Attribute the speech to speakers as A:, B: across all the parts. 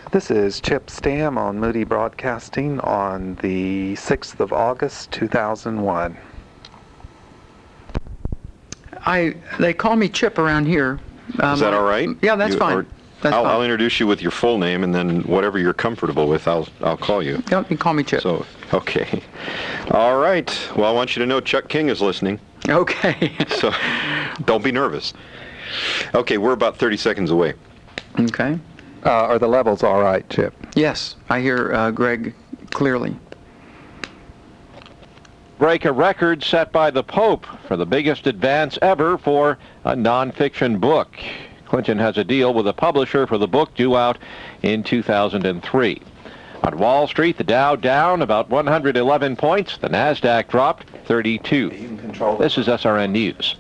A: This is Chip Stam on Moody Broadcasting on the 6th of August, 2001.
B: They call me Chip around here.
C: Is that all right?
B: Yeah, that's fine.
C: I'll introduce you with your full name, and then whatever you're comfortable with, I'll call you.
B: Yeah, you can call me Chip.
C: So, okay. All right. Well, I want you to know Chuck King is listening.
B: Okay.
C: So, don't be nervous. Okay, we're about 30 seconds away.
B: Okay.
A: Are the levels all right, Chip?
B: Yes, I hear Greg clearly.
D: Break a record set by the Pope for the biggest advance ever for a nonfiction book. Clinton has a deal with a publisher for the book due out in 2003. On Wall Street, the Dow down about 111 points. The NASDAQ dropped 32. This is SRN News.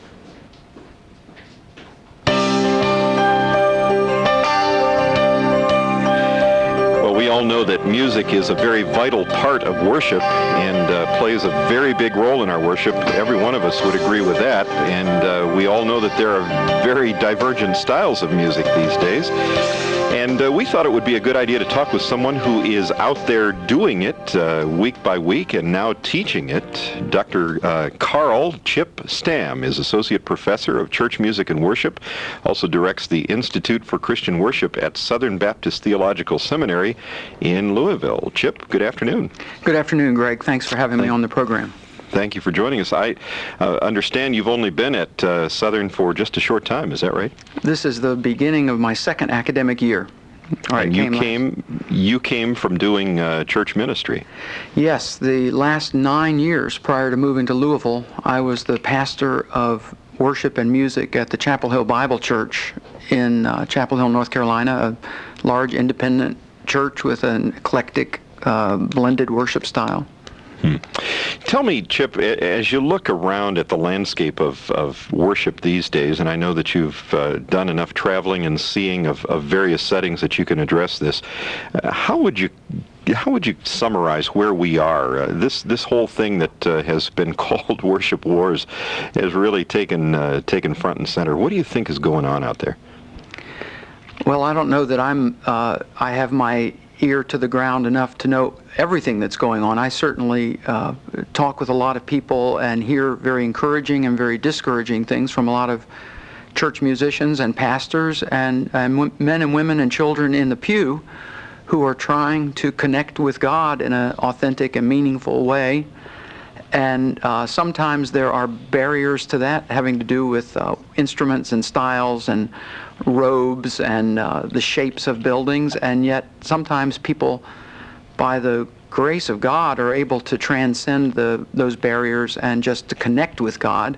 C: We all know that music is a very vital part of worship and plays a very big role in our worship. Every one of us would agree with that. And we all know that there are very divergent styles of music these days. And we thought it would be a good idea to talk with someone who is out there doing it week by week and now teaching it. Dr. Carl Chip Stam is Associate Professor of Church Music and Worship, also directs the Institute for Christian Worship at Southern Baptist Theological Seminary in Louisville. Chip, good afternoon.
B: Good afternoon, Greg. Thanks for having me on the program.
C: Thank you for joining us. I understand you've only been at Southern for just a short time. Is that right?
B: This is the beginning of my second academic year.
C: And you came from doing church ministry.
B: Yes, the last 9 years prior to moving to Louisville, I was the pastor of worship and music at the Chapel Hill Bible Church in Chapel Hill, North Carolina, a large independent church with an eclectic blended worship style.
C: Tell me, Chip, as you look around at the landscape of worship these days, and I know that you've done enough traveling and seeing of various settings that you can address this, how would you summarize where we are? This whole thing that has been called worship wars has really taken front and center. What do you think is going on out there?
B: Well, I don't know that I have my ear to the ground enough to know everything that's going on. I certainly talk with a lot of people and hear very encouraging and very discouraging things from a lot of church musicians and pastors and men and women and children in the pew who are trying to connect with God in an authentic and meaningful way. And sometimes there are barriers to that having to do with instruments and styles and robes and the shapes of buildings, and yet sometimes people, by the grace of God, are able to transcend those barriers and just to connect with God.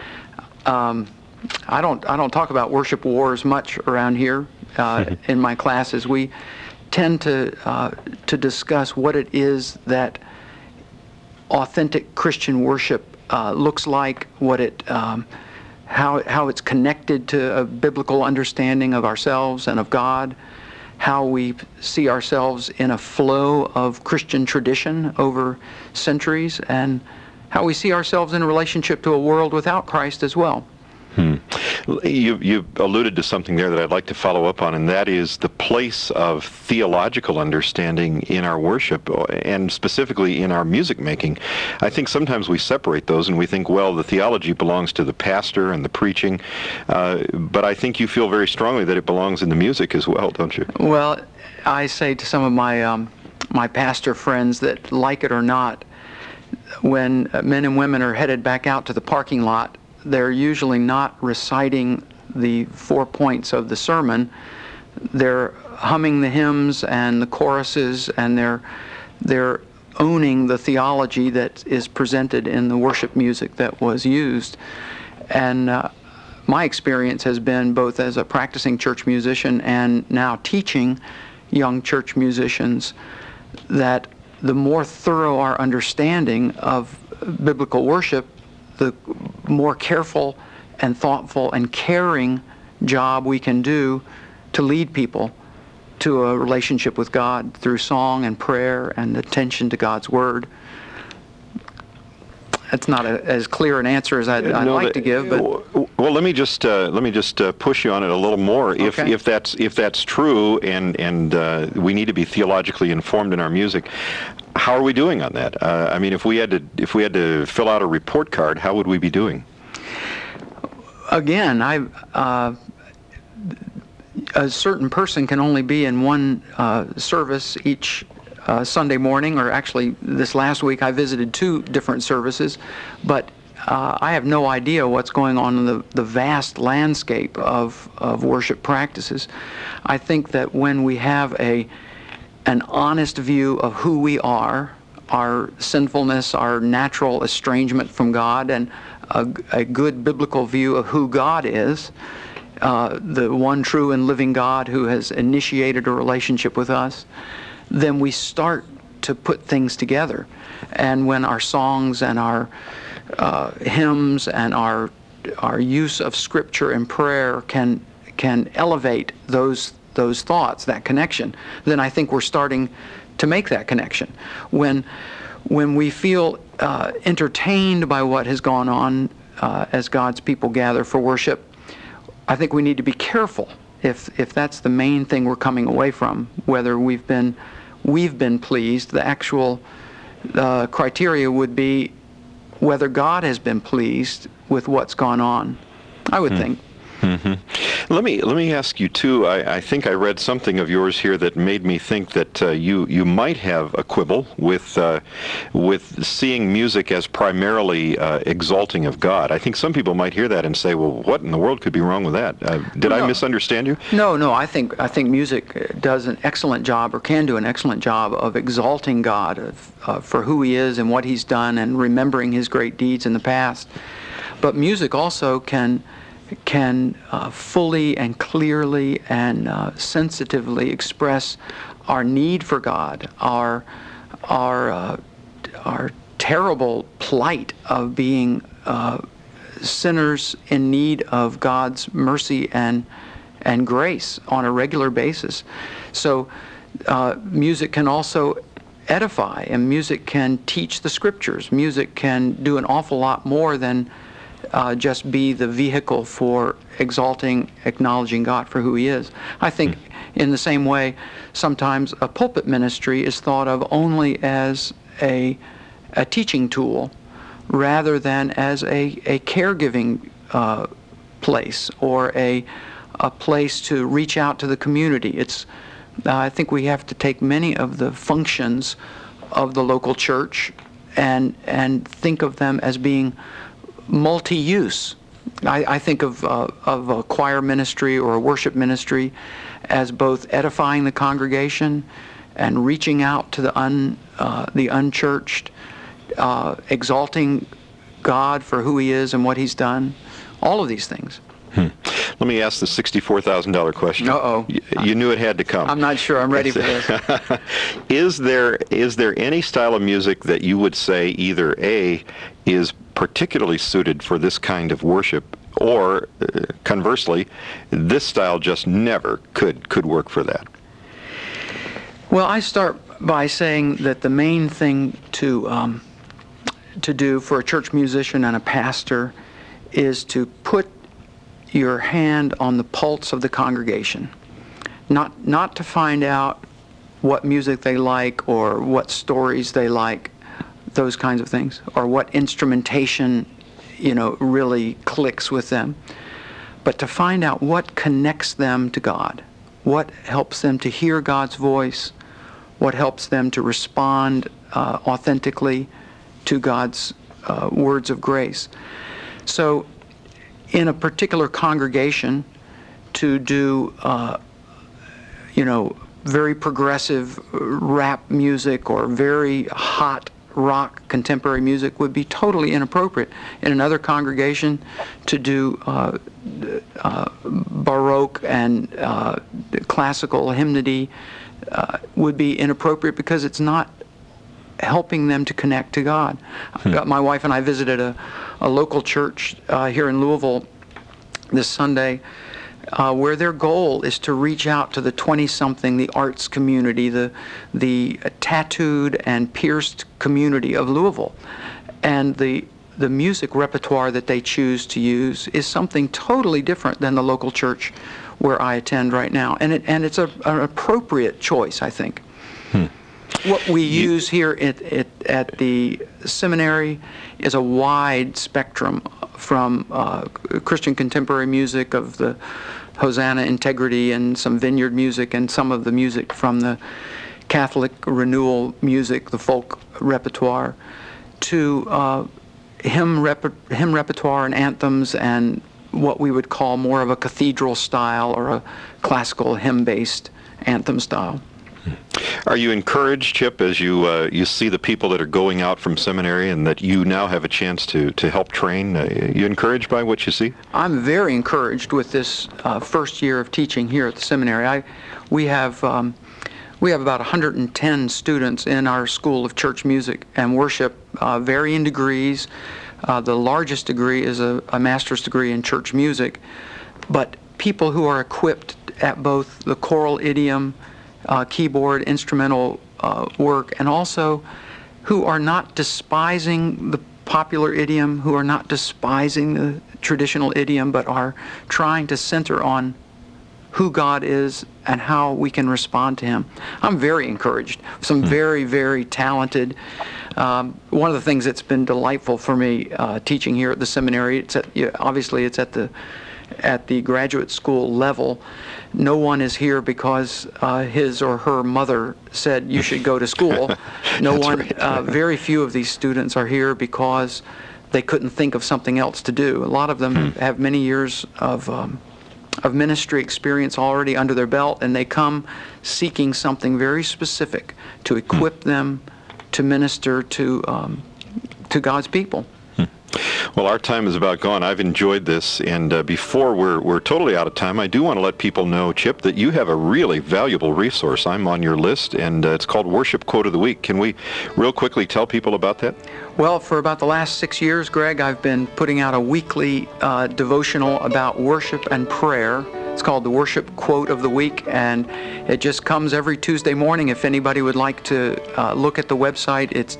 B: I don't talk about worship wars much around here in my classes. We tend to discuss what it is that authentic Christian worship looks like, what it how it's connected to a biblical understanding of ourselves and of God, how we see ourselves in a flow of Christian tradition over centuries, and how we see ourselves in a relationship to a world without Christ as well.
C: You alluded to something there that I'd like to follow up on, and that is the place of theological understanding in our worship, and specifically in our music making. I think sometimes we separate those and we think, well, the theology belongs to the pastor and the preaching, but I think you feel very strongly that it belongs in the music as well, don't you?
B: Well, I say to some of my my pastor friends that, like it or not, when men and women are headed back out to the parking lot, they're usually not reciting the 4 points of the sermon. They're humming the hymns and the choruses, and they're owning the theology that is presented in the worship music that was used. And my experience has been, both as a practicing church musician and now teaching young church musicians, that the more thorough our understanding of biblical worship, the more careful and thoughtful and caring job we can do to lead people to a relationship with God through song and prayer and attention to God's Word. That's not as clear an answer as I'd like to give, but
C: Well, let me just push you on it a little more.
B: Okay.
C: If that's true, and we need to be theologically informed in our music, how are we doing on that? I mean, if we had to fill out a report card, how would we be doing?
B: Again, a certain person can only be in one service each Sunday morning, or actually this last week I visited 2 different services, but I have no idea what's going on in the vast landscape of worship practices. I think that when we have an honest view of who we are, our sinfulness, our natural estrangement from God, and a good biblical view of who God is, the one true and living God who has initiated a relationship with us, then we start to put things together. And when our songs and our hymns and our use of Scripture and prayer can elevate those thoughts, that connection, then I think we're starting to make that connection. When we feel entertained by what has gone on as God's people gather for worship, I think we need to be careful if that's the main thing we're coming away from, whether we've been pleased. The actual criteria would be whether God has been pleased with what's gone on, I would think.
C: Mm-hmm. Let me ask you too. I think I read something of yours here that made me think that you might have a quibble with seeing music as primarily exalting of God. I think some people might hear that and say, "Well, what in the world could be wrong with that?" Did I misunderstand you?
B: No. I think music does an excellent job, or can do an excellent job, of exalting God for who He is and what He's done, and remembering His great deeds in the past. But music also can fully and clearly and sensitively express our need for God, our terrible plight of being sinners in need of God's mercy and grace on a regular basis. So music can also edify, and music can teach the Scriptures. Music can do an awful lot more than just be the vehicle for exalting, acknowledging God for who He is. I think in the same way, sometimes a pulpit ministry is thought of only as a teaching tool rather than as a caregiving place, or a place to reach out to the community. I think we have to take many of the functions of the local church and think of them as being multi-use. I think of a choir ministry or a worship ministry as both edifying the congregation and reaching out to the unchurched, exalting God for who He is and what He's done. All of these things.
C: Let me ask the $64,000 question.
B: Uh-oh.
C: You knew it had to come.
B: I'm not sure I'm ready for this.
C: Is there any style of music that you would say either A, is particularly suited for this kind of worship, or conversely, this style just never could work for that?
B: Well, I start by saying that the main thing to do for a church musician and a pastor is to put your hand on the pulse of the congregation, not to find out what music they like or what stories they like, those kinds of things, or what instrumentation really clicks with them, but to find out what connects them to God, what helps them to hear God's voice, what helps them to respond authentically to God's words of grace. So in a particular congregation, to do very progressive rap music or very hot rock contemporary music would be totally inappropriate. In another congregation, to do Baroque and classical hymnody would be inappropriate, because it's not helping them to connect to God. My wife and I visited a local church here in Louisville this Sunday, where their goal is to reach out to the 20-something, the arts community, the tattooed and pierced community of Louisville. And the the music repertoire that they choose to use is something totally different than the local church where I attend right now. And it's an appropriate choice, I think. What we use here at the seminary is a wide spectrum from Christian contemporary music of the Hosanna Integrity and some Vineyard music and some of the music from the Catholic renewal music, the folk repertoire, to hymn repertoire and anthems and what we would call more of a cathedral style or a classical hymn-based anthem style.
C: Are you encouraged, Chip, as you see the people that are going out from seminary and that you now have a chance to help train? You encouraged by what you see?
B: I'm very encouraged with this first year of teaching here at the seminary. We have about 110 students in our School of Church Music and Worship, varying degrees. The largest degree is a master's degree in church music, but people who are equipped at both the choral idiom, keyboard, instrumental work, and also who are not despising the popular idiom, who are not despising the traditional idiom, but are trying to center on who God is and how we can respond to Him. I'm very encouraged. Some very, very talented. One of the things that's been delightful for me teaching here at the seminary, obviously it's at the graduate school level. No one is here because his or her mother said you should go to school. No one. Right. Very few of these students are here because they couldn't think of something else to do. A lot of them have many years of ministry experience already under their belt, and they come seeking something very specific to equip them to minister to God's people.
C: Well, our time is about gone. I've enjoyed this, and before we're totally out of time, I do want to let people know, Chip, that you have a really valuable resource. I'm on your list, and it's called Worship Quote of the Week. Can we real quickly tell people about that?
B: Well, for about the last 6 years, Greg, I've been putting out a weekly devotional about worship and prayer. It's called the Worship Quote of the Week, and it just comes every Tuesday morning. If anybody would like to look at the website, it's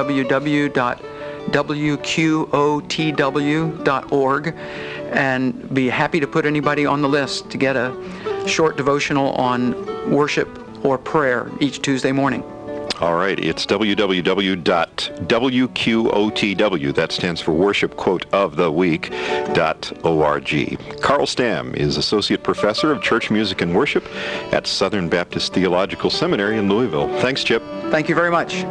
B: www.wqotw.org, and be happy to put anybody on the list to get a short devotional on worship or prayer each Tuesday morning.
C: All right, it's www.wqotw, that stands for Worship Quote of the Week, .org. Carl Stamm is Associate Professor of Church Music and Worship at Southern Baptist Theological Seminary in Louisville. Thanks, Chip.
B: Thank you very much.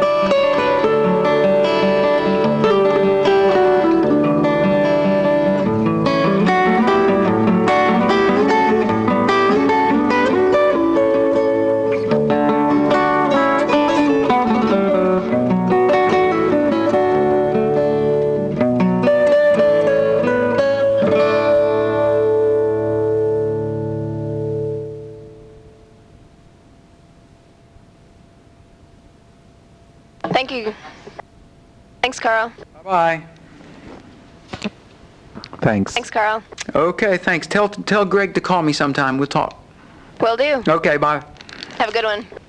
E: Thank you. Thanks, Carl.
B: Bye-bye.
A: Thanks.
E: Thanks, Carl.
B: Okay, thanks. Tell Greg to call me sometime. We'll talk.
E: Will do.
B: Okay, bye.
E: Have a good one.